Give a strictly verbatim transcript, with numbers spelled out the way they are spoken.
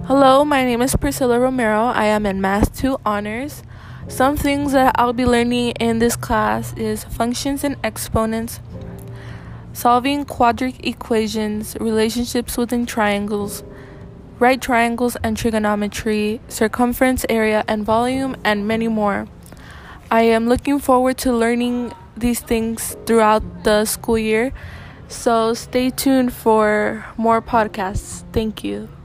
Hello, my name is Priscilla Romero. I am in Math two Honors. Some things that I'll be learning in this class is functions and exponents, solving quadratic equations, relationships within triangles, right triangles and trigonometry, circumference, area, and volume, and many more. I am looking forward to learning these things throughout the school year, so stay tuned for more podcasts. Thank you.